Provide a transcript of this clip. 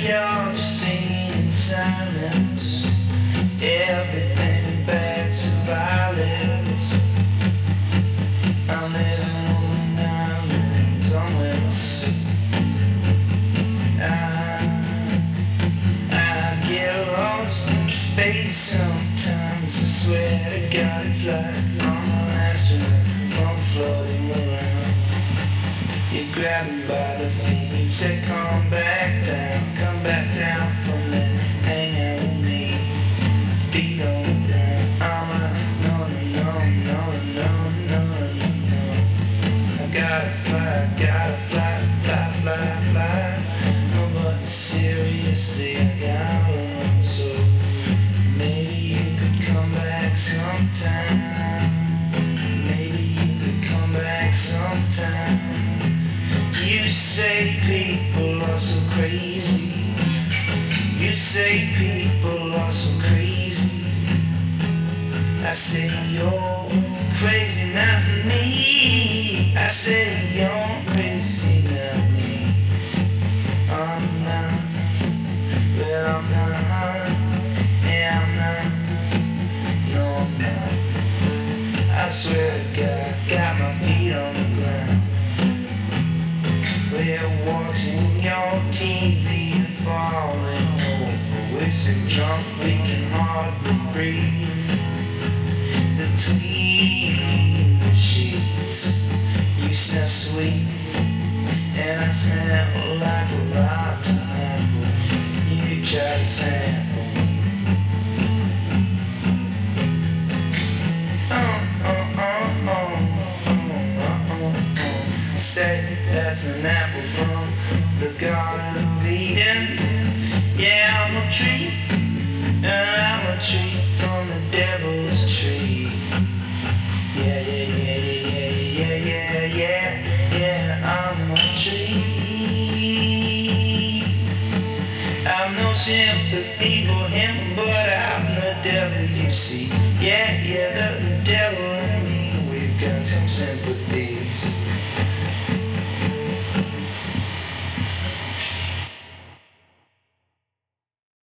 you're seen in silence. Everything back to violence. I'm living on an island somewhere to see. I get lost in space sometimes. I swear to God, it's like I'm an astronaut from floating around. You grab me by the feet, you say come back down from there, hang out with me, feet on the ground. I'm a no. I gotta fly. No, but seriously, I gotta run. So maybe you could come back sometime. Maybe you could come back sometime. You say people are so crazy. You say people are so crazy. I say you're crazy, not me. I say you're crazy, not me. I'm not, but I'm not. Yeah, I'm not. No, I'm not. I swear to God, got my feet on the ground. We're watching your TV and falling over. We're so drunk we can hardly breathe. Between the sheets, you smell sweet, and I smell like a rotten apple. You try to sample me. Say that's an apple from the Garden of Eden. Yeah, I'm a tree, and I'm a tree from the devil's tree. Yeah, I'm a tree. I've no sympathy for him, but I'm the devil, you see. Yeah, the devil and me, we've got some sympathies.